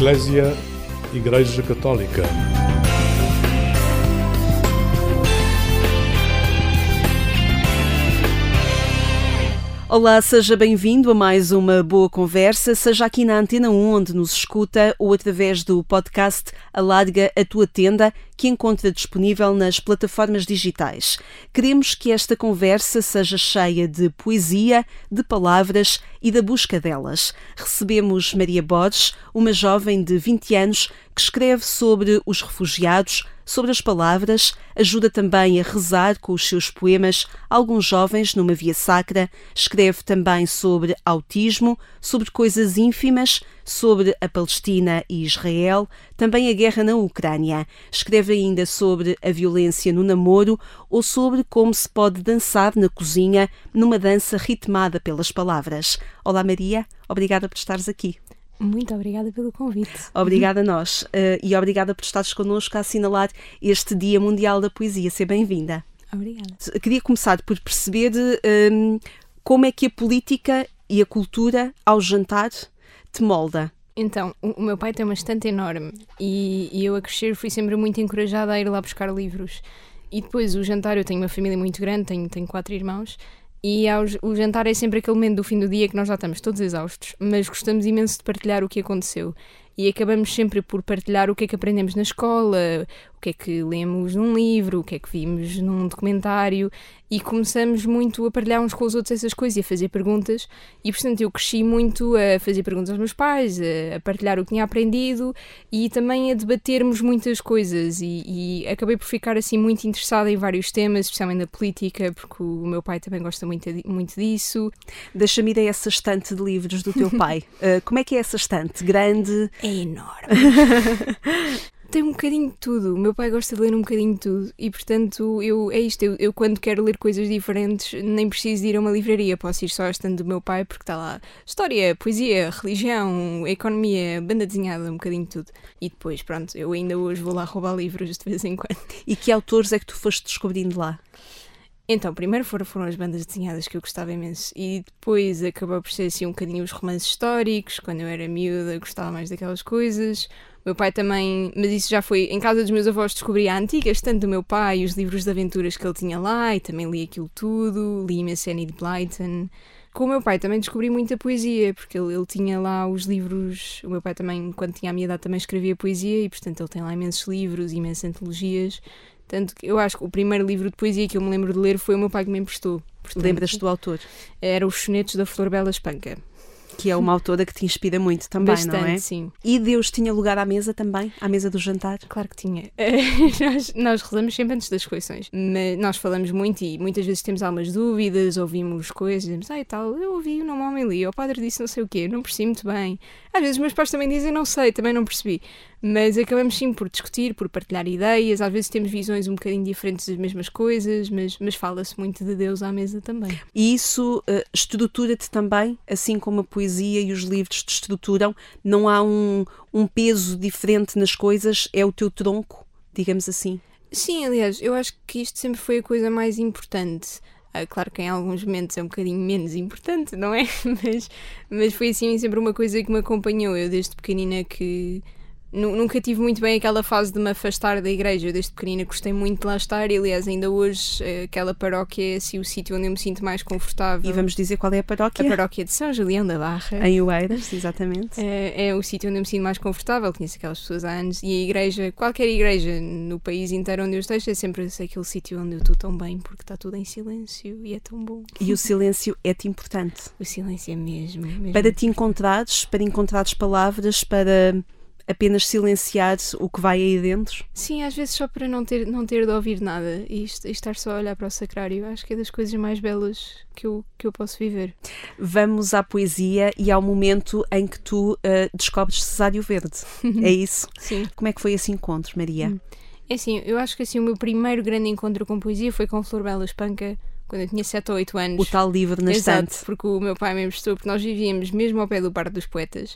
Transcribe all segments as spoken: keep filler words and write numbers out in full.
Eclésia, Igreja Católica. Olá, seja bem-vindo a mais uma boa conversa, seja aqui na Antena um, onde nos escuta, ou através do podcast Alarga a Tua Tenda, que encontra disponível nas plataformas digitais. Queremos que esta conversa seja cheia de poesia, de palavras e da busca delas. Recebemos Maria Borges, uma jovem de vinte anos que escreve sobre os refugiados, sobre as palavras, ajuda também a rezar com os seus poemas alguns jovens numa via sacra, escreve também sobre autismo, sobre coisas ínfimas, sobre a Palestina e Israel, também a guerra na Ucrânia. Escreve ainda sobre a violência no namoro ou sobre como se pode dançar na cozinha numa dança ritmada pelas palavras. Olá Maria, obrigada por estares aqui. Muito obrigada pelo convite. Obrigada a nós uh, e obrigada por estares connosco a assinalar este Dia Mundial da Poesia. Seja bem-vinda. Obrigada. Queria começar por perceber um, como é que a política e a cultura ao jantar te molda. Então, o, o meu pai tem uma estante enorme e, e eu a crescer fui sempre muito encorajada a ir lá buscar livros. E depois o jantar, eu tenho uma família muito grande, tenho, tenho quatro irmãos. E ao, o jantar é sempre aquele momento do fim do dia que nós já estamos todos exaustos, mas gostamos imenso de partilhar o que aconteceu. E acabamos sempre por partilhar o que é que aprendemos na escola, o que é que lemos num livro, o que é que vimos num documentário, e começamos muito a partilhar uns com os outros essas coisas e a fazer perguntas. E, portanto, eu cresci muito a fazer perguntas aos meus pais, a, a partilhar o que tinha aprendido e também a debatermos muitas coisas. E, e acabei por ficar assim muito interessada em vários temas, especialmente na política, porque o meu pai também gosta muito, muito disso. Deixa-me ir a essa estante de livros do teu pai. uh, como é que é essa estante? Grande? É enorme. Tem um bocadinho de tudo. O meu pai gosta de ler um bocadinho de tudo e, portanto, eu, é isto. Eu, eu, quando quero ler coisas diferentes, nem preciso de ir a uma livraria. Posso ir só à estante do meu pai, porque está lá história, poesia, religião, economia, banda desenhada, um bocadinho de tudo. E depois, pronto, eu ainda hoje vou lá roubar livros de vez em quando. E que autores é que tu foste descobrindo lá? Então, primeiro foram, foram as bandas desenhadas que eu gostava imenso e depois acabou por ser assim um bocadinho os romances históricos. Quando eu era miúda gostava mais daquelas coisas. O meu pai também, mas isso já foi em casa dos meus avós, descobri a antiga estante do meu pai, os livros de aventuras que ele tinha lá e também li aquilo tudo, li imenso Enid Blyton. Com o meu pai também descobri muita poesia, porque ele, ele tinha lá os livros, o meu pai também, quando tinha a minha idade, também escrevia poesia e portanto ele tem lá imensos livros, imensas antologias. Tanto que eu acho que o primeiro livro de poesia que eu me lembro de ler foi o meu pai que me emprestou. Lembras-te do autor? Era Os Sonetos da Flor Bela Espanca. Que é uma autora que te inspira muito também, Bastante, não é? Sim. E Deus tinha lugar à mesa também? À mesa do jantar? Claro que tinha. nós, nós rezamos sempre antes das refeições. Mas nós falamos muito e muitas vezes temos algumas dúvidas, ouvimos coisas, dizemos, ah e tal, eu ouvi o nome homem ali, o padre disse não sei o quê, não percebi muito bem. Às vezes os meus pais também dizem, não sei, também não percebi. Mas acabamos sim por discutir, por partilhar ideias, às vezes temos visões um bocadinho diferentes das mesmas coisas, mas, mas fala-se muito de Deus à mesa também. E isso uh, estrutura-te também, assim como a poesia e os livros te estruturam? Não há um, um peso diferente nas coisas? É o teu tronco, digamos assim? Sim, aliás, eu acho que isto sempre foi a coisa mais importante. Ah, claro que em alguns momentos é um bocadinho menos importante, não é? Mas, mas foi assim sempre uma coisa que me acompanhou. Eu desde pequenina que... Nunca tive muito bem aquela fase de me afastar da igreja. Eu desde pequenina gostei muito de lá estar e, aliás, ainda hoje aquela paróquia é assim, o sítio onde eu me sinto mais confortável. E vamos dizer qual é a paróquia? A paróquia de São Julião da Barra. Em Oeiras, exatamente. É, é o sítio onde eu me sinto mais confortável. Conheço aquelas pessoas há anos. E a igreja, qualquer igreja no país inteiro onde eu esteja, é sempre aquele sítio onde eu estou tão bem, porque está tudo em silêncio e é tão bom. E o silêncio é-te importante? O silêncio é mesmo. mesmo. Para te encontrares, para encontrares palavras, para... apenas silenciar o que vai aí dentro? Sim, às vezes só para não ter, não ter de ouvir nada e, e estar só a olhar para o sacrário. Acho que é das coisas mais belas que eu, que eu posso viver. Vamos à poesia e ao momento em que tu uh, descobres Cesário Verde. É isso? Sim. Como é que foi esse encontro, Maria? Hum. É assim, eu acho que assim, o meu primeiro grande encontro com poesia foi com Flor Bela Espanca, quando eu tinha sete ou oito anos. O tal livro na estante. Exato, porque o meu pai me emprestou, porque nós vivíamos mesmo ao pé do Parque dos Poetas.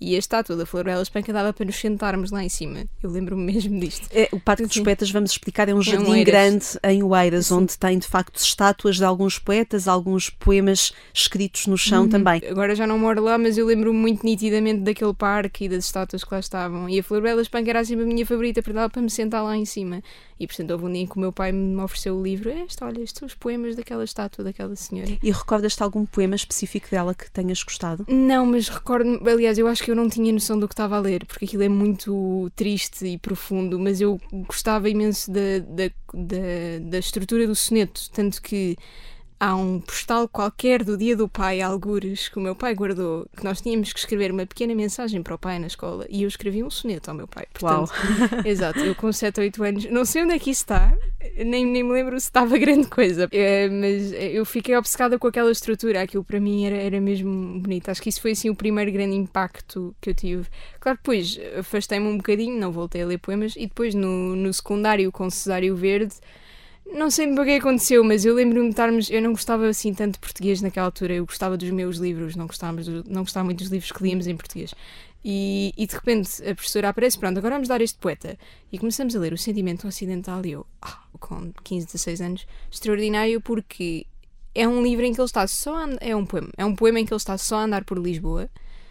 E a estátua da Floribela Espanca dava para nos sentarmos lá em cima. Eu lembro-me mesmo disto. É, o Parque dos Sim. Poetas, vamos explicar, é um É um jardim Oeiras. grande em Oeiras, Sim. onde tem de facto estátuas de alguns poetas, alguns poemas escritos no chão Uhum. também. Agora já não moro lá, mas eu lembro-me muito nitidamente daquele parque e das estátuas que lá estavam. E a Floribela Espanca era sempre a minha favorita, porque dava para me sentar lá em cima. E portanto houve um dia em que o meu pai me ofereceu o livro. Este, olha, estes são os poemas daquela estátua, daquela senhora. E recordas-te algum poema específico dela que tenhas gostado? Não, mas recordo-me, aliás, eu acho que eu não tinha noção do que estava a ler, porque aquilo é muito triste e profundo, mas eu gostava imenso da, da, da, da estrutura do soneto, tanto que há um postal qualquer do Dia do Pai, algures, que o meu pai guardou, que nós tínhamos que escrever uma pequena mensagem para o pai na escola, e eu escrevi um soneto ao meu pai. Portanto, Uau! Exato, eu com sete ou oito anos, não sei onde é que isso está, nem, nem me lembro se estava grande coisa, é, mas eu fiquei obcecada com aquela estrutura, aquilo para mim era, era mesmo bonito. Acho que isso foi assim o primeiro grande impacto que eu tive. Claro, depois afastei-me um bocadinho, não voltei a ler poemas, e depois no, no secundário com Cesário Verde, não sei bem o que aconteceu, mas eu lembro-me de estarmos. Eu não gostava assim tanto de português naquela altura, eu gostava dos meus livros, não gostava, não gostava muito dos livros que líamos em português. E, e de repente a professora aparece, pronto, agora vamos dar este poeta. E começamos a ler O Sentimento Ocidental e eu, ah, com quinze, dezasseis anos, extraordinário, porque é um livro em que ele está só a and... é um poema, é um poema em que ele está só a andar por Lisboa.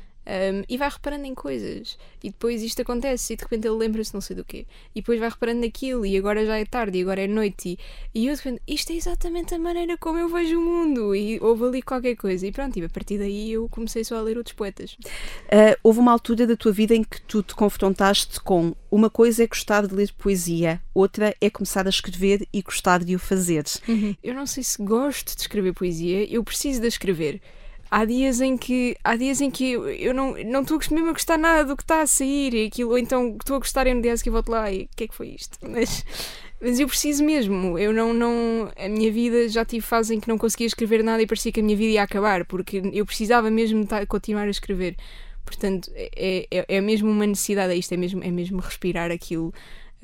Um, e vai reparando em coisas, e depois isto acontece, e de repente ele lembra-se não sei do quê, e depois vai reparando naquilo, e agora já é tarde, e agora é noite, e, e eu de repente, isto é exatamente a maneira como eu vejo o mundo, e houve ali qualquer coisa, e pronto, e a partir daí eu comecei só a ler outros poetas. Uh, houve uma altura da tua vida em que tu te confrontaste com uma coisa é gostar de ler poesia, outra é começar a escrever e gostar de o fazer. Uhum. Eu não sei se gosto de escrever poesia, eu preciso de escrever. Há dias em que, há dias em que eu, eu não não estou mesmo a gostar nada do que está a sair, e aquilo, ou então estou a gostar e no dia a seguir volto lá e o que é que foi isto? Mas, mas eu preciso mesmo, eu não, não, a minha vida, já tive fases em que não conseguia escrever nada e parecia que a minha vida ia acabar, porque eu precisava mesmo de continuar a escrever. Portanto, é, é, é mesmo uma necessidade, é isto, é mesmo, é mesmo respirar aquilo.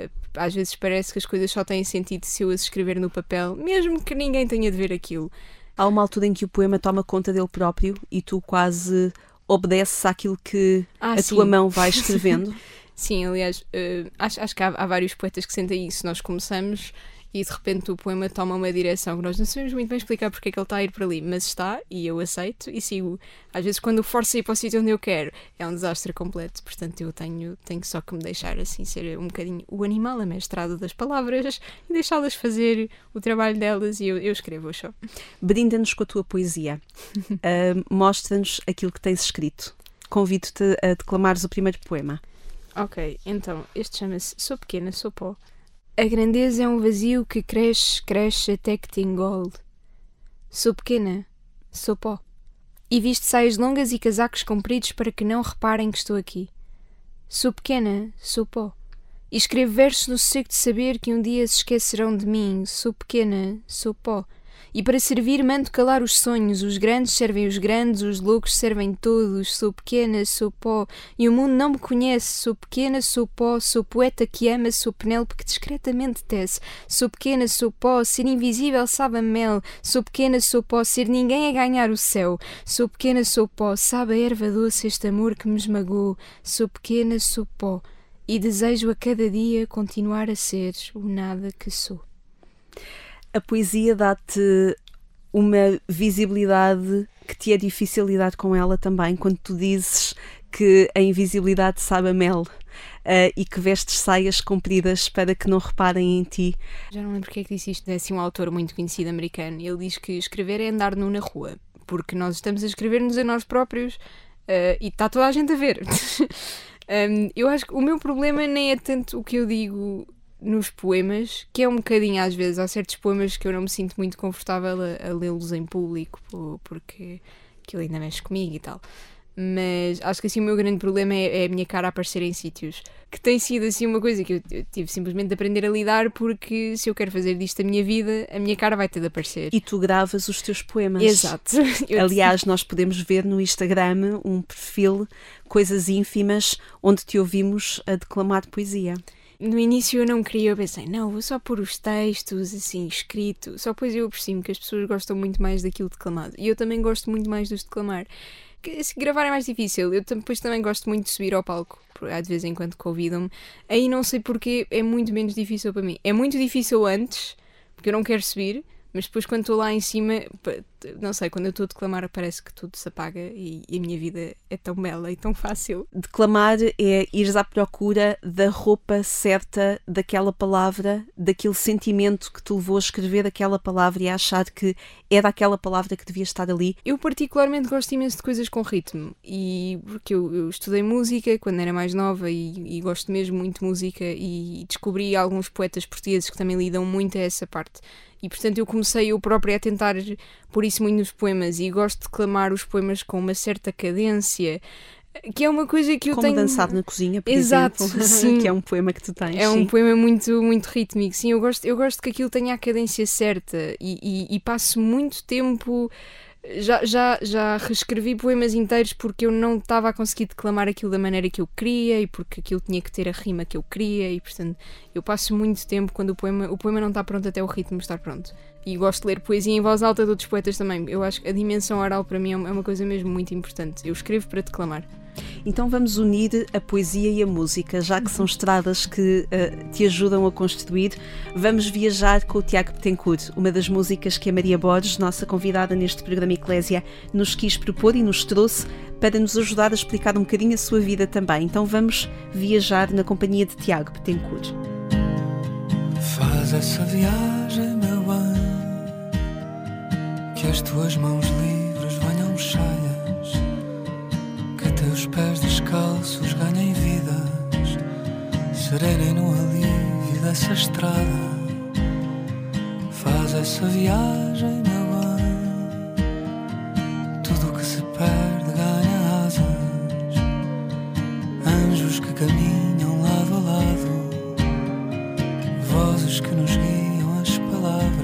Às vezes parece que as coisas só têm sentido se eu as escrever no papel, mesmo que ninguém tenha de ver aquilo. Há uma altura em que o poema toma conta dele próprio e tu quase obedeces àquilo que ah, a sim. tua mão vai escrevendo. Sim, aliás, uh, acho, acho que há, há vários poetas que sentem isso. Nós começamos e de repente o poema toma uma direção que nós não sabemos muito bem explicar porque é que ele está a ir para ali, mas está, e eu aceito e sigo. Às vezes quando forço a ir para o sítio onde eu quero é um desastre completo, portanto eu tenho, tenho só que me deixar assim ser um bocadinho o animal amestrado das palavras e deixá-las fazer o trabalho delas, e eu, eu escrevo só. Brinda-nos com a tua poesia, uh, mostra-nos aquilo que tens escrito. Convido-te a declamares o primeiro poema. Ok, então este chama-se Sou Pequena, Sou Pó. A grandeza é um vazio que cresce, cresce até que te engole. Sou pequena, sou pó. E visto saias longas e casacos compridos para que não reparem que estou aqui. Sou pequena, sou pó. E escrevo versos no sossego de saber que um dia se esquecerão de mim. Sou pequena, sou pó. E para servir mando calar os sonhos. Os grandes servem os grandes, os loucos servem todos. Sou pequena, sou pó. E o mundo não me conhece. Sou pequena, sou pó. Sou poeta que ama, sou Penélope que discretamente tece. Sou pequena, sou pó. Ser invisível sabe a mel. Sou pequena, sou pó. Ser ninguém a ganhar o céu. Sou pequena, sou pó. Sabe a erva doce este amor que me esmagou. Sou pequena, sou pó. E desejo a cada dia continuar a ser o nada que sou. A poesia dá-te uma visibilidade que te é difícil lidar com ela também, quando tu dizes que a invisibilidade sabe a mel, uh, e que vestes saias compridas para que não reparem em ti. Já não lembro porque é que disse isto. É assim um autor muito conhecido americano. Ele diz que escrever é andar nu na rua, porque nós estamos a escrever-nos a nós próprios, uh, e está toda a gente a ver. um, eu acho que o meu problema nem é tanto o que eu digo nos poemas, que é um bocadinho às vezes, há certos poemas que eu não me sinto muito confortável a, a lê-los em público, porque aquilo ainda mexe comigo e tal. Mas acho que assim o meu grande problema é, é a minha cara a aparecer em sítios, que tem sido assim uma coisa que eu, eu tive simplesmente de aprender a lidar, porque se eu quero fazer disto a minha vida, a minha cara vai ter de aparecer. E tu gravas os teus poemas. Exato. Aliás, nós podemos ver no Instagram um perfil, Coisas Ínfimas, onde te ouvimos a declamar poesia. No início eu não queria, eu pensei, não, vou só pôr os textos, assim, escrito. Só depois eu apercebo que as pessoas gostam muito mais daquilo declamado. E eu também gosto muito mais dos declamar. Se gravar é mais difícil. Eu depois também gosto muito de subir ao palco. Às vezes em quando convidam-me. Aí não sei porque é muito menos difícil para mim. É muito difícil antes, porque eu não quero subir. Mas depois quando estou lá em cima, não sei, quando eu estou a declamar parece que tudo se apaga e, e a minha vida é tão bela e tão fácil. Declamar é ires à procura da roupa certa daquela palavra, daquele sentimento que te levou a escrever aquela palavra e a achar que é daquela palavra que devia estar ali. Eu particularmente gosto imenso de coisas com ritmo, e porque eu, eu estudei música quando era mais nova e, e gosto mesmo muito de música e descobri alguns poetas portugueses que também lidam muito a essa parte. E portanto eu comecei eu própria a tentar pôr isso muito nos poemas e gosto de declamar os poemas com uma certa cadência, que é uma coisa que eu Como tenho... Como dançar na cozinha, por Exato, exemplo. Sim. Que é um poema que tu tens. É sim. um poema muito, muito rítmico. Sim, eu gosto, eu gosto que aquilo tenha a cadência certa e, e, e passo muito tempo... Já, já, já reescrevi poemas inteiros porque eu não estava a conseguir declamar aquilo da maneira que eu queria e porque aquilo tinha que ter a rima que eu queria e, portanto, eu passo muito tempo quando o poema, o poema não está pronto até o ritmo estar pronto. E gosto de ler poesia em voz alta de outros poetas também. Eu acho que a dimensão oral para mim é uma coisa mesmo muito importante. Eu escrevo para declamar. Então vamos unir a poesia e a música, já que são estradas que uh, te ajudam a construir. Vamos viajar com o Tiago Betancourt, uma das músicas que a Maria Borges, nossa convidada neste programa Eclésia, nos quis propor e nos trouxe para nos ajudar a explicar um bocadinho a sua vida também. Então vamos viajar na companhia de Tiago Betancourt. Faz essa viagem, meu bem, que as tuas mãos livres venham cheias, teus pés descalços ganhem vidas, serenem no alívio dessa estrada. Faz essa viagem, meu bem, tudo o que se perde ganha asas, anjos que caminham lado a lado, vozes que nos guiam as palavras.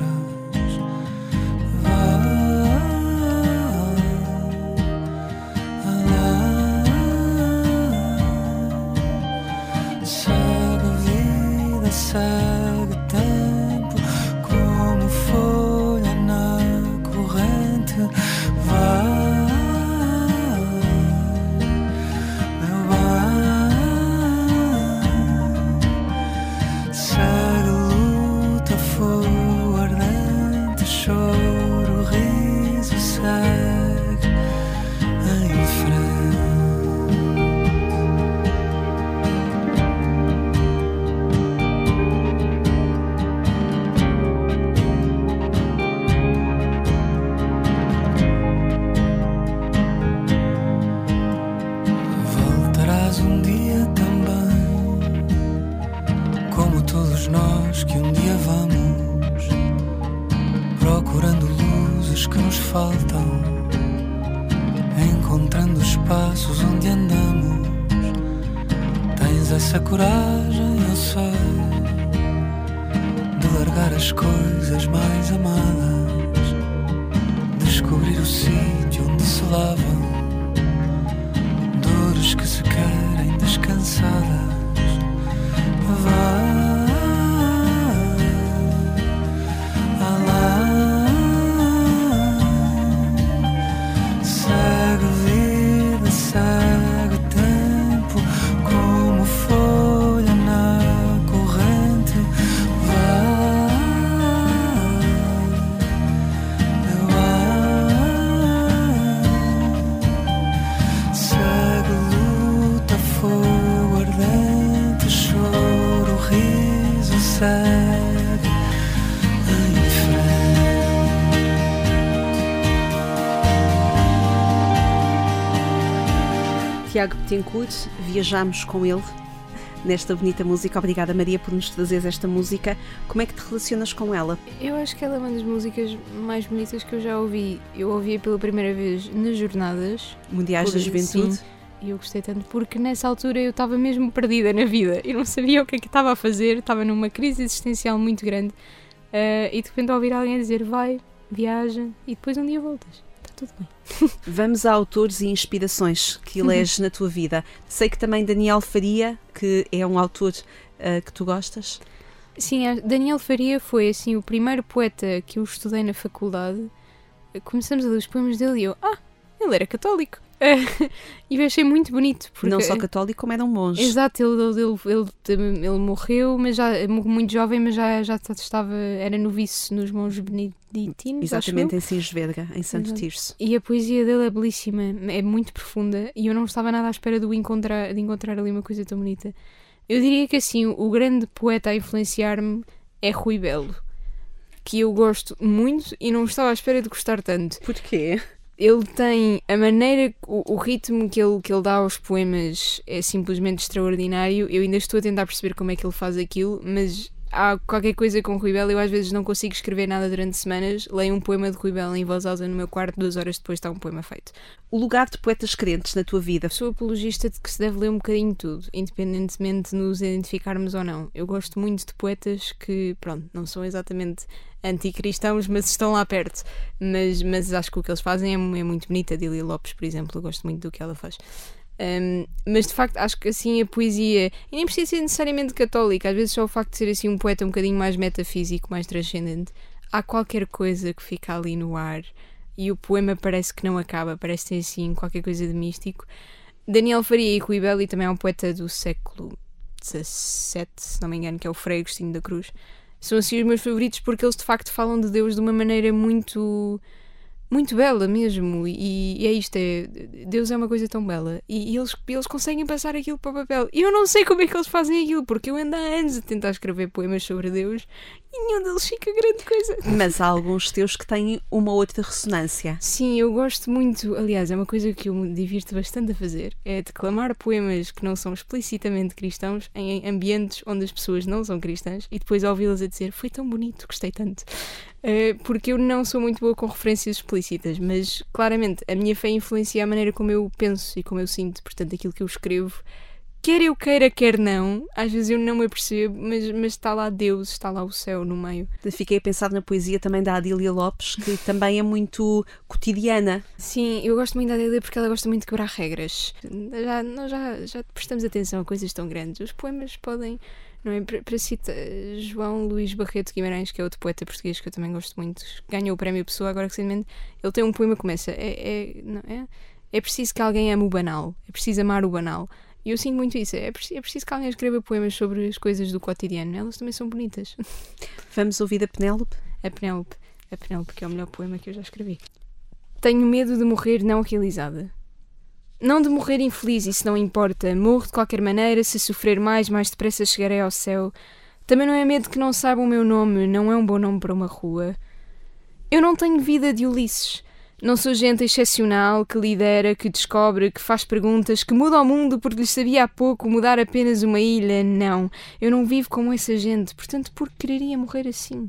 Segue tempo como folha na corrente. Vai, meu bem. Segue luta, fogo ardente, choro, riso. Segue em frente. Nós que um dia vamos procurando luzes que nos faltam, encontrando espaços onde andamos. Tens essa coragem, eu sei, de largar as coisas mais amadas, descobrir o sítio onde se lavam dores que se querem descansadas. Vai, segue o tempo como folha na corrente. Vai, vai. Segue luta, fogo ardente, choro, riso. Segue em frente. Tiago Betancourt, viajamos com ele nesta bonita música. Obrigada, Maria, por nos trazer esta música. Como é que te relacionas com ela? Eu acho que ela é uma das músicas mais bonitas que eu já ouvi. Eu ouvi-a pela primeira vez nas Jornadas Mundiais da Juventude. Sim, e eu gostei tanto porque nessa altura eu estava mesmo perdida na vida. Eu não sabia o que é que estava a fazer, estava numa crise existencial muito grande. Uh, e de repente ouvir alguém dizer vai, viaja e depois um dia voltas. Tudo bem. Vamos a autores e inspirações que eleges na tua vida. Sei que também Daniel Faria, que é um autor uh, que tu gostas. Sim, Daniel Faria foi assim o primeiro poeta que eu estudei na faculdade. Começamos a ler os poemas dele e eu, ah, Ele era católico. E eu achei muito bonito. Porque... Não só católico, como era um monge. Exato, ele, ele, ele, ele morreu, mas já muito jovem, mas já, já estava, era novice nos monges beneditinos. Exatamente, em Sinsverga, em Santo Exato. Tirso. E a poesia dele é belíssima, é muito profunda, e eu não estava nada à espera de, o encontrar, de encontrar ali uma coisa tão bonita. Eu diria que assim, o grande poeta a influenciar-me é Rui Belo, que eu gosto muito e não estava à espera de gostar tanto. Porquê? Ele tem a maneira, o, o ritmo que ele, que ele dá aos poemas é simplesmente extraordinário. Eu ainda estou a tentar perceber como é que ele faz aquilo, mas há qualquer coisa com Rui Belo. Eu às vezes não consigo escrever nada durante semanas, leio um poema de Rui Belo em voz alta no meu quarto, duas horas depois está um poema feito. O lugar de poetas crentes na tua vida? Sou apologista de que se deve ler um bocadinho de tudo, independentemente de nos identificarmos ou não. Eu gosto muito de poetas que, pronto, não são exatamente anticristãos, mas estão lá perto. Mas, mas acho que o que eles fazem é, é muito bonito. A Dília Lopes, por exemplo, eu gosto muito do que ela faz. Um, mas de facto acho que assim a poesia, e nem precisa ser necessariamente católica, às vezes só o facto de ser assim um poeta um bocadinho mais metafísico, mais transcendente, há qualquer coisa que fica ali no ar e o poema parece que não acaba, parece ter assim qualquer coisa de místico. Daniel Faria e Rui Belo, e também é um poeta do século dezassete, se não me engano, que é o Frei Agostinho da Cruz, são assim os meus favoritos porque eles de facto falam de Deus de uma maneira muito muito bela mesmo, e, e é isto, é, Deus é uma coisa tão bela, e, e eles, eles conseguem passar aquilo para o papel, e eu não sei como é que eles fazem aquilo, porque eu ando há anos a tentar escrever poemas sobre Deus, e nenhum deles fica grande coisa. Mas há alguns teus que têm uma outra ressonância. Sim, eu gosto muito, aliás, é uma coisa que eu me divirto bastante a fazer, é declamar poemas que não são explicitamente cristãos em ambientes onde as pessoas não são cristãs, e depois ouvi-las a dizer, foi tão bonito, gostei tanto. Uh, porque eu não sou muito boa com referências explícitas, mas claramente a minha fé influencia a maneira como eu penso e como eu sinto, portanto aquilo que eu escrevo, quer eu queira, quer não, às vezes eu não me apercebo, mas, mas está lá Deus, está lá o céu no meio. Fiquei a pensar na poesia também da Adília Lopes, que também é muito cotidiana. Sim, eu gosto muito da Adília porque ela gosta muito de quebrar regras. Já, nós já, já prestamos atenção a coisas tão grandes. Os poemas podem... Não é? Para, para citar João Luís Barreto Guimarães, que é outro poeta português que eu também gosto muito, ganhou o prémio Pessoa agora recentemente, ele tem um poema que começa é, é, não, é, é preciso que alguém ame o banal, é preciso amar o banal, e eu sinto muito isso, é, é preciso que alguém escreva poemas sobre as coisas do cotidiano, elas também são bonitas. Vamos ouvir a Penélope? A Penélope, a Penélope, que é o melhor poema que eu já escrevi. Tenho medo de morrer não realizada. Não de morrer infeliz, isso não importa. Morro de qualquer maneira, se sofrer mais, mais depressa chegarei ao céu. Também não é medo que não saibam o meu nome, não é um bom nome para uma rua. Eu não tenho vida de Ulisses. Não sou gente excepcional, que lidera, que descobre, que faz perguntas, que muda o mundo porque lhes sabia há pouco mudar apenas uma ilha. Não, eu não vivo como essa gente, portanto por que quereria morrer assim?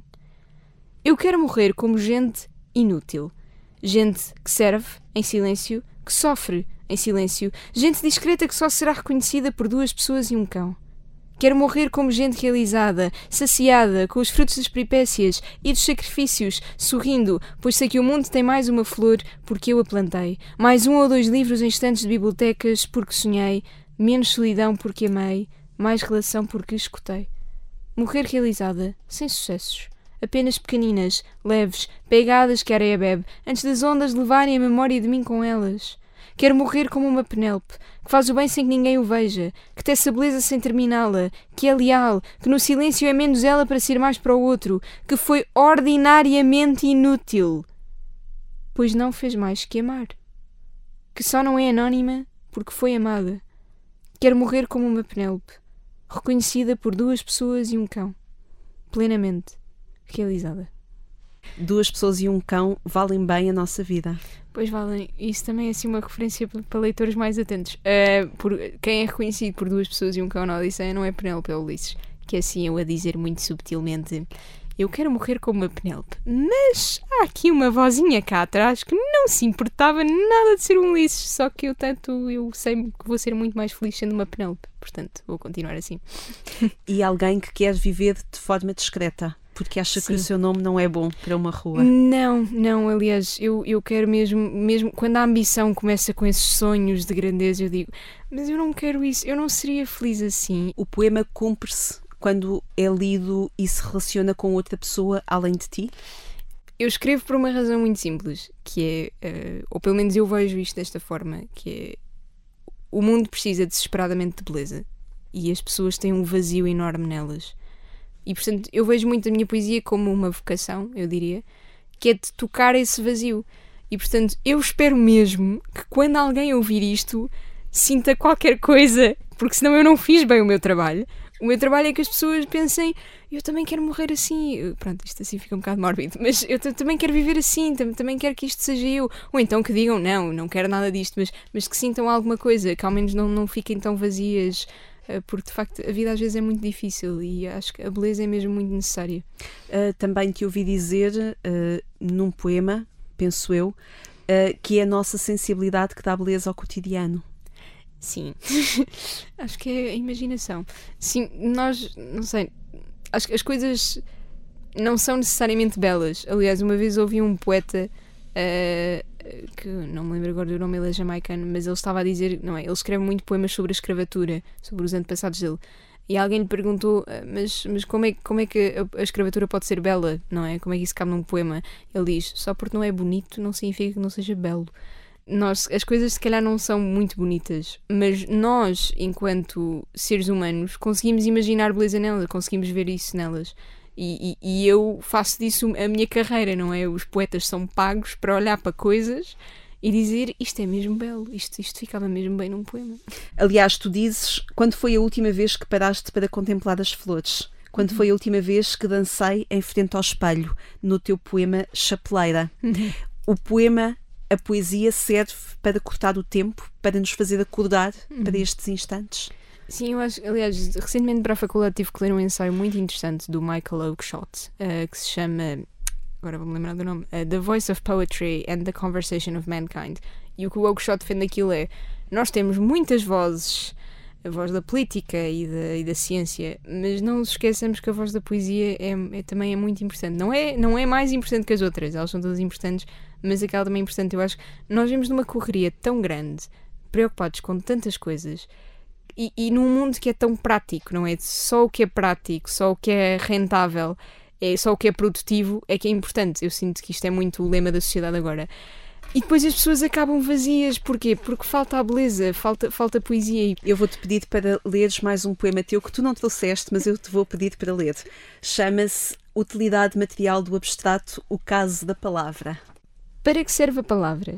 Eu quero morrer como gente inútil. Gente que serve, em silêncio, que sofre, em silêncio, gente discreta que só será reconhecida por duas pessoas e um cão. Quero morrer como gente realizada, saciada, com os frutos das peripécias e dos sacrifícios, sorrindo, pois sei que o mundo tem mais uma flor porque eu a plantei, mais um ou dois livros em estantes de bibliotecas porque sonhei, menos solidão porque amei, mais relação porque escutei. Morrer realizada, sem sucessos. Apenas pequeninas, leves, pegadas que a areia bebe, antes das ondas levarem a memória de mim com elas. Quero morrer como uma Penélope, que faz o bem sem que ninguém o veja, que tece a beleza sem terminá-la, que é leal, que no silêncio é menos ela para ser mais para o outro, que foi ordinariamente inútil, pois não fez mais que amar, que só não é anónima porque foi amada. Quero morrer como uma Penélope, reconhecida por duas pessoas e um cão, plenamente realizada. Duas pessoas e um cão valem bem a nossa vida. Pois valem. Isso também é assim uma referência para leitores mais atentos. Uh, por, quem é reconhecido por duas pessoas e um cão na Odisseia não é Penélope, é Ulisses. Que é assim eu a dizer muito subtilmente: eu quero morrer como uma Penélope, mas há aqui uma vozinha cá atrás que não se importava nada de ser um Ulisses, só que eu tanto eu sei que vou ser muito mais feliz sendo uma Penélope, portanto vou continuar assim. E alguém que quer viver de forma discreta, porque acha Sim. que o seu nome não é bom para uma rua. Não, não, aliás, eu, eu quero mesmo, mesmo quando a ambição começa com esses sonhos de grandeza, eu digo, mas eu não quero isso, eu não seria feliz assim. O poema cumpre-se quando é lido e se relaciona com outra pessoa além de ti? Eu escrevo por uma razão muito simples, que é, uh, ou pelo menos eu vejo isto desta forma, que é, o mundo precisa desesperadamente de beleza e as pessoas têm um vazio enorme nelas. E, portanto, eu vejo muito a minha poesia como uma vocação, eu diria, que é de tocar esse vazio. E, portanto, eu espero mesmo que quando alguém ouvir isto sinta qualquer coisa, porque senão eu não fiz bem o meu trabalho. O meu trabalho é que as pessoas pensem, eu também quero morrer assim. Pronto, isto assim fica um bocado mórbido, mas eu t- também quero viver assim, tam- também quero que isto seja eu. Ou então que digam, não, não quero nada disto, mas, mas que sintam alguma coisa, que ao menos não, não fiquem tão vazias, uh, porque de facto a vida às vezes é muito difícil e acho que a beleza é mesmo muito necessária. Uh, também te ouvi dizer, uh, num poema, penso eu, uh, que é a nossa sensibilidade que dá beleza ao cotidiano. Sim, acho que é a imaginação. Sim, nós, não sei, acho que as coisas não são necessariamente belas. Aliás, uma vez ouvi um poeta, uh, que não me lembro agora do nome, ele é jamaicano, mas ele estava a dizer, não é, ele escreve muito poemas sobre a escravatura, sobre os antepassados dele. E alguém lhe perguntou, mas, mas como, é, como é que a, a escravatura pode ser bela, não é? Como é que isso cabe num poema? Ele diz, só porque não é bonito não significa que não seja belo. Nós, as coisas se calhar não são muito bonitas, mas nós, enquanto seres humanos, conseguimos imaginar beleza nelas, conseguimos ver isso nelas. E, e, e eu faço disso a minha carreira, não é? Os poetas são pagos para olhar para coisas e dizer, isto é mesmo belo, isto, isto ficava mesmo bem num poema. Aliás, tu dizes, quando foi a última vez que paraste para contemplar as flores? Quando uhum. foi a última vez que dancei em frente ao espelho, no teu poema Chapeleira? Uhum. O poema... A poesia serve para cortar o tempo, para nos fazer acordar uhum. para estes instantes? Sim, eu acho, aliás, recentemente para a faculdade tive que ler um ensaio muito interessante do Michael Oakeshott, uh, que se chama, agora vou-me lembrar do nome, uh, The Voice of Poetry and the Conversation of Mankind. E o que o Oakeshott defende aquilo é, nós temos muitas vozes, a voz da política e da, e da ciência, mas não nos esqueçamos que a voz da poesia é, é, também é muito importante. Não é, não é mais importante que as outras, elas são todas importantes, mas aquela também é importante. Eu acho que nós vivemos numa correria tão grande, preocupados com tantas coisas, e, e num mundo que é tão prático, não é? Só o que é prático, só o que é rentável, é, só o que é produtivo é que é importante. Eu sinto que isto é muito o lema da sociedade agora. E depois as pessoas acabam vazias. Porquê? Porque falta a beleza, falta, falta a poesia. Eu vou-te pedir para leres mais um poema teu que tu não trouxeste, mas eu te vou pedir para ler. Chama-se Utilidade Material do Abstrato, o Caso da Palavra. Para que serve a palavra?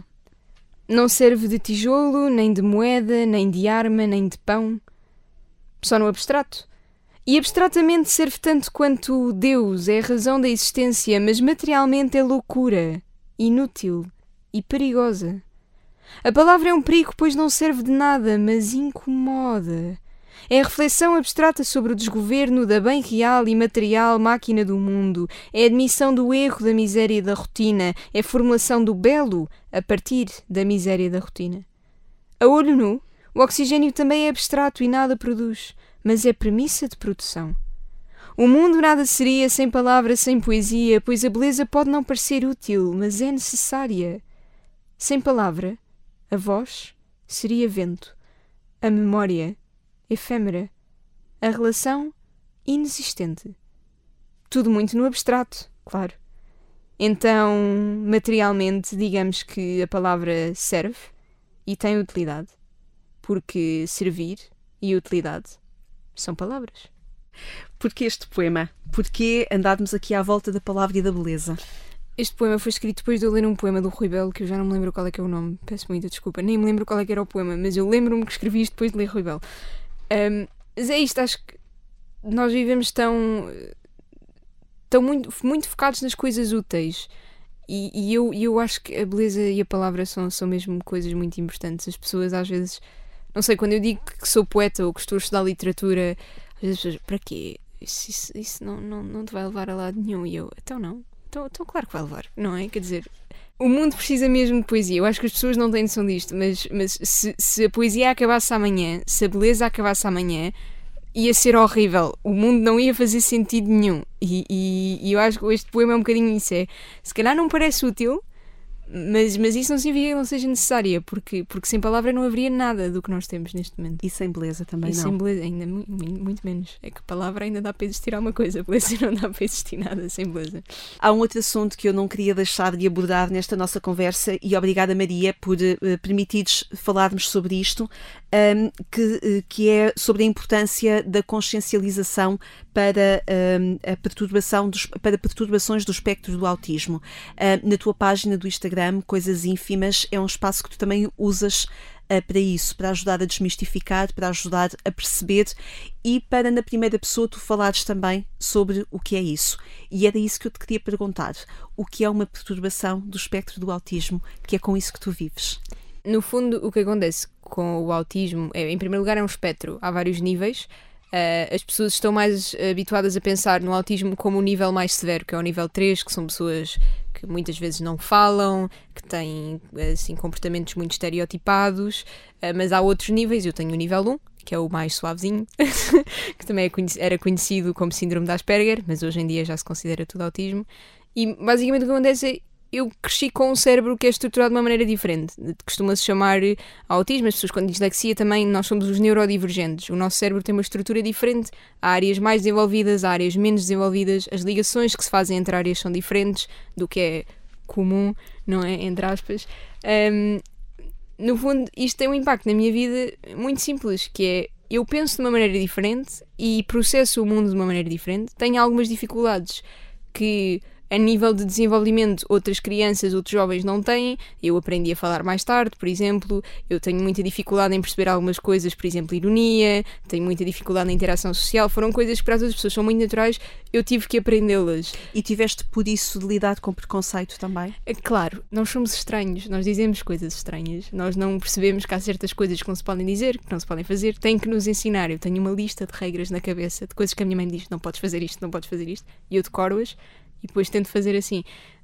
Não serve de tijolo, nem de moeda, nem de arma, nem de pão. Só no abstrato. E abstratamente serve tanto quanto Deus é a razão da existência, mas materialmente é loucura, inútil e perigosa. A palavra é um perigo, pois não serve de nada, mas incomoda. É a reflexão abstrata sobre o desgoverno da bem real e material máquina do mundo. É a admissão do erro, da miséria e da rotina. É a formulação do belo a partir da miséria e da rotina. A olho nu, o oxigênio também é abstrato e nada produz, mas é premissa de produção. O mundo nada seria sem palavra, sem poesia, pois a beleza pode não parecer útil, mas é necessária. Sem palavra, a voz seria vento, a memória efêmera, a relação inexistente. Tudo muito no abstrato, claro. Então, materialmente, digamos que a palavra serve e tem utilidade, porque servir e utilidade são palavras. Porquê este poema? Porquê andarmos aqui à volta da palavra e da beleza? Este poema foi escrito depois de eu ler um poema do Rui Belo, que eu já não me lembro qual é que é o nome. Peço muita desculpa, nem me lembro qual é que era o poema, mas eu lembro-me que escrevi isto depois de ler Rui Belo. Um, mas é isto, acho que nós vivemos tão, tão muito, muito focados nas coisas úteis e, e eu, eu acho que a beleza e a palavra são, são mesmo coisas muito importantes. As pessoas às vezes, não sei, quando eu digo que sou poeta ou que estou a estudar literatura, às vezes as pessoas, para quê? Isso, isso, isso não, não, não te vai levar a lado nenhum. E eu, então não, então, então claro que vai levar, não é? Quer dizer, o mundo precisa mesmo de poesia. Eu acho que as pessoas não têm noção disto, mas, mas se, se a poesia acabasse amanhã, se a beleza acabasse amanhã, ia ser horrível. O mundo não ia fazer sentido nenhum. E, e, e eu acho que este poema é um bocadinho isso. É, se calhar não parece útil, Mas, mas isso não significa que não seja necessária, porque, porque sem palavra não haveria nada do que nós temos neste momento. E sem beleza também e não. E sem beleza, ainda muito, muito menos. É que a palavra ainda dá para existir alguma coisa, beleza não dá para existir nada sem beleza. Há um outro assunto que eu não queria deixar de abordar nesta nossa conversa, e obrigada, Maria, por uh, permitires falarmos sobre isto, um, que, uh, que é sobre a importância da consciencialização para, um, a perturbação dos, para perturbações do espectro do autismo. Uh, na tua página do Instagram, Coisas Ínfimas, é um espaço que tu também usas uh, para isso, para ajudar a desmistificar, para ajudar a perceber e para, na primeira pessoa, tu falares também sobre o que é isso. E era isso que eu te queria perguntar. O que é uma perturbação do espectro do autismo, que é com isso que tu vives? No fundo, o que acontece com o autismo é, em primeiro lugar, é um espectro. Há vários níveis. Uh, as pessoas estão mais habituadas a pensar no autismo como o nível mais severo, que é o nível três, que são pessoas que muitas vezes não falam, que têm assim, comportamentos muito estereotipados, uh, mas há outros níveis. Eu tenho o nível um, que é o mais suavezinho, que também é conhec- era conhecido como síndrome de Asperger, mas hoje em dia já se considera tudo autismo. E basicamente o que acontece é eu cresci com um cérebro que é estruturado de uma maneira diferente. Costuma-se chamar autismo. As pessoas, quando dizem dislexia, também nós somos os neurodivergentes. O nosso cérebro tem uma estrutura diferente. Há áreas mais desenvolvidas, há áreas menos desenvolvidas. As ligações que se fazem entre áreas são diferentes do que é comum, não é? Entre aspas. Um, no fundo, isto tem um impacto na minha vida muito simples, que é eu penso de uma maneira diferente e processo o mundo de uma maneira diferente. Tenho algumas dificuldades que, a nível de desenvolvimento, outras crianças, outros jovens não têm. Eu aprendi a falar mais tarde, por exemplo. Eu tenho muita dificuldade em perceber algumas coisas, por exemplo, ironia. Tenho muita dificuldade na interação social. Foram coisas que para as outras pessoas são muito naturais. Eu tive que aprendê-las. E tiveste, por isso, de lidar com preconceito também? É claro, nós somos estranhos. Nós dizemos coisas estranhas. Nós não percebemos que há certas coisas que não se podem dizer, que não se podem fazer. Tem que nos ensinar. Eu tenho uma lista de regras na cabeça, de coisas que a minha mãe diz. Não podes fazer isto, não podes fazer isto. E eu decoro-as. E depois tento fazer assim.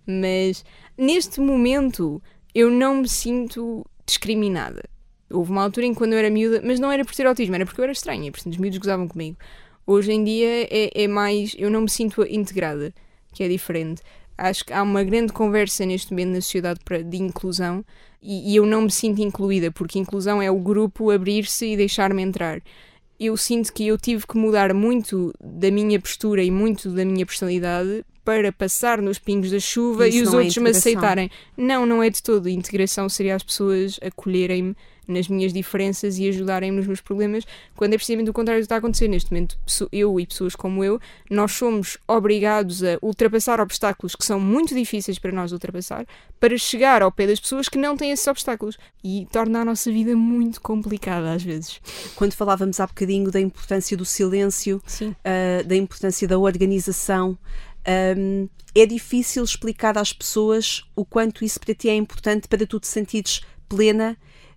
Mas neste momento eu não me sinto discriminada. Houve uma altura em que, quando eu era miúda, mas não era por ter autismo, era porque eu era estranha, portanto os miúdos gozavam comigo. Hoje em dia é, é mais, eu não me sinto integrada, que é diferente. Acho que há uma grande conversa neste momento na sociedade de inclusão e, e eu não me sinto incluída, porque inclusão é o grupo abrir-se e deixar-me entrar. Eu sinto que eu tive que mudar muito da minha postura e muito da minha personalidade para passar nos pingos da chuva Isso e os não é outros me integração. aceitarem. Não, não é de todo. Integração seria as pessoas acolherem-me nas minhas diferenças e ajudarem-me nos meus problemas, quando é precisamente o contrário do que está a acontecer neste momento. Eu e pessoas como eu, nós somos obrigados a ultrapassar obstáculos que são muito difíceis para nós ultrapassar, para chegar ao pé das pessoas que não têm esses obstáculos, e torna a nossa vida muito complicada às vezes. Quando falávamos há bocadinho da importância do silêncio, uh, da importância da organização, um, é difícil explicar às pessoas o quanto isso para ti é importante para tu te sentires plena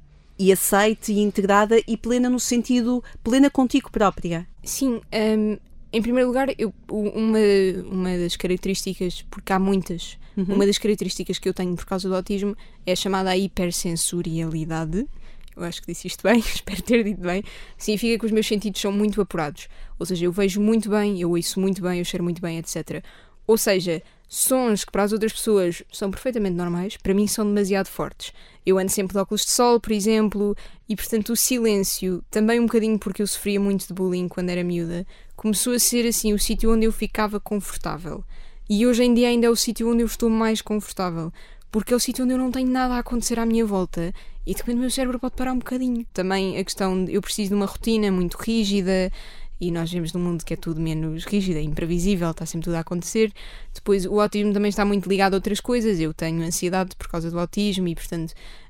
e aceite e integrada, e plena no sentido, plena contigo própria. Sim, um, em primeiro lugar, eu, uma, uma das características, porque há muitas, uhum. uma das características que eu tenho por causa do autismo é a chamada hipersensorialidade. Eu acho que disse isto bem, espero ter dito bem. Significa que os meus sentidos são muito apurados. Ou seja, eu vejo muito bem, eu ouço muito bem, eu cheiro muito bem, etcétera. Ou seja, sons que para as outras pessoas são perfeitamente normais, para mim são demasiado fortes. Eu ando sempre de óculos de sol, por exemplo, e portanto o silêncio, também um bocadinho porque eu sofria muito de bullying quando era miúda, começou a ser assim o sítio onde eu ficava confortável. E hoje em dia ainda é o sítio onde eu estou mais confortável, porque é o sítio onde eu não tenho nada a acontecer à minha volta e de repente o meu cérebro pode parar um bocadinho. Também a questão de eu preciso de uma rotina muito rígida, e nós vivemos num mundo que é tudo menos rígido, é imprevisível, está sempre tudo a acontecer. Depois o autismo também está muito ligado a outras coisas. Eu tenho ansiedade por causa do autismo e portanto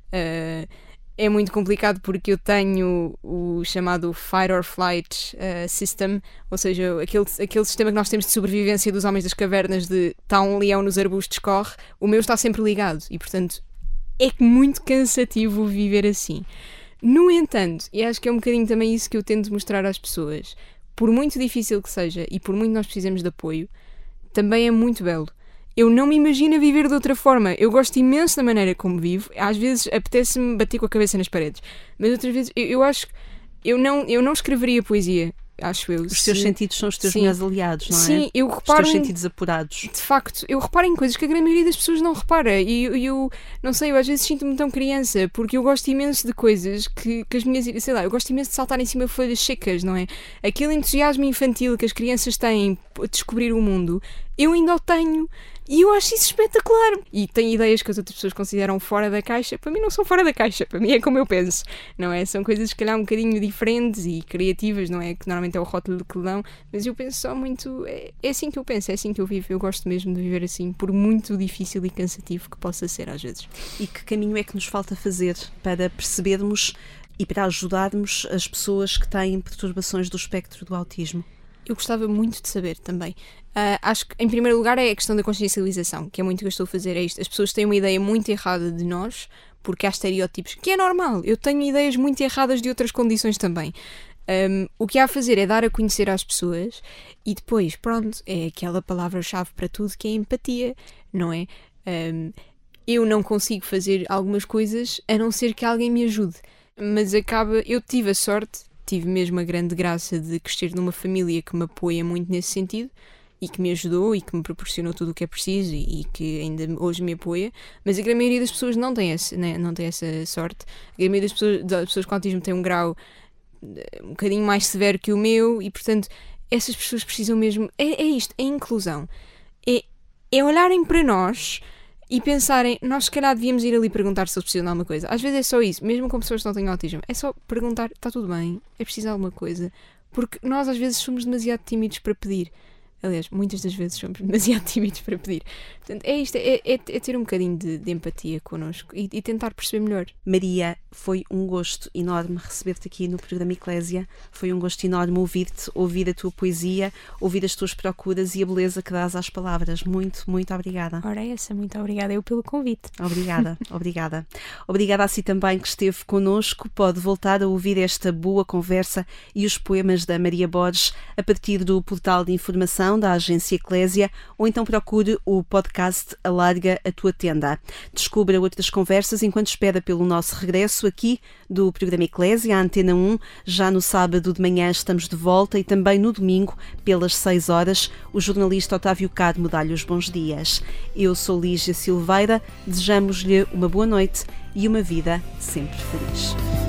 uh, é muito complicado, porque eu tenho o chamado fight or flight uh, system, ou seja, aquele, aquele sistema que nós temos de sobrevivência dos homens das cavernas, de está um leão nos arbustos, corre. O meu está sempre ligado e portanto é muito cansativo viver assim. No entanto, e acho que é um bocadinho também isso que eu tento mostrar às pessoas, por muito difícil que seja e por muito nós precisamos de apoio, também é muito belo. Eu não me imagino viver de outra forma. Eu gosto imenso da maneira como vivo. Às vezes apetece-me bater com a cabeça nas paredes, mas outras vezes eu, eu acho que eu não, eu não escreveria poesia acho eu. Os teus Se... sentidos são os teus Sim. melhores aliados, não é? Sim, eu Os reparo teus em... sentidos apurados. De facto, eu reparo em coisas que a grande maioria das pessoas não repara. E eu, eu não sei, eu às vezes sinto-me tão criança, porque eu gosto imenso de coisas que, que as minhas... Sei lá, eu gosto imenso de saltar em cima de folhas secas, não é? Aquele entusiasmo infantil que as crianças têm por descobrir o mundo, eu ainda o tenho. E eu acho isso espetacular. E tenho ideias que as outras pessoas consideram fora da caixa. Para mim não são fora da caixa. Para mim é como eu penso. Não é? São coisas, se calhar, um bocadinho diferentes e criativas, não é? Que normalmente é o rótulo que lhe dão. Mas eu penso só muito... É, é assim que eu penso, é assim que eu vivo. Eu gosto mesmo de viver assim, por muito difícil e cansativo que possa ser às vezes. E que caminho é que nos falta fazer para percebermos e para ajudarmos as pessoas que têm perturbações do espectro do autismo? Eu gostava muito de saber também. Uh, acho que, em primeiro lugar, é a questão da consciencialização, que é muito o que eu estou a fazer. É isto. As pessoas têm uma ideia muito errada de nós, porque há estereótipos, que é normal. Eu tenho ideias muito erradas de outras condições também. Um, o que há a fazer é dar a conhecer às pessoas e depois, pronto, é aquela palavra-chave para tudo que é empatia, não é? Um, eu não consigo fazer algumas coisas a não ser que alguém me ajude. Mas acaba... Eu tive a sorte... Tive mesmo a grande graça de crescer numa família que me apoia muito nesse sentido e que me ajudou e que me proporcionou tudo o que é preciso e, e que ainda hoje me apoia, mas a grande maioria das pessoas não tem, esse, né, não tem essa sorte. A grande maioria das pessoas, das pessoas com autismo tem um grau um bocadinho mais severo que o meu e, portanto, essas pessoas precisam mesmo... É, é isto, é inclusão. É, é olharem para nós... E pensarem, nós se calhar devíamos ir ali perguntar se eles precisam de alguma coisa. Às vezes é só isso, mesmo com pessoas que não têm autismo. É só perguntar, está tudo bem? É preciso de alguma coisa? Porque nós às vezes somos demasiado tímidos para pedir. Aliás, muitas das vezes somos demasiado tímidos para pedir. Portanto, é isto, é, é, é ter um bocadinho de, de empatia connosco e, e tentar perceber melhor. Maria, foi um gosto enorme receber-te aqui no programa Eclésia. Foi um gosto enorme ouvir-te, ouvir a tua poesia, ouvir as tuas procuras e a beleza que dás às palavras. Muito, muito obrigada. Ora é essa, muito obrigada eu pelo convite. Obrigada, obrigada. Obrigada a si também que esteve connosco. Pode voltar a ouvir esta boa conversa e os poemas da Maria Borges a partir do portal de informação da agência Eclésia ou então procure o podcast Alarga a Tua Tenda. Descubra outras conversas enquanto espera pelo nosso regresso aqui do programa Eclésia, a Antena um. Já no sábado de manhã estamos de volta e também no domingo, pelas seis horas, o jornalista Otávio Carmo dá-lhe os bons dias. Eu sou Lígia Silveira, desejamos-lhe uma boa noite e uma vida sempre feliz.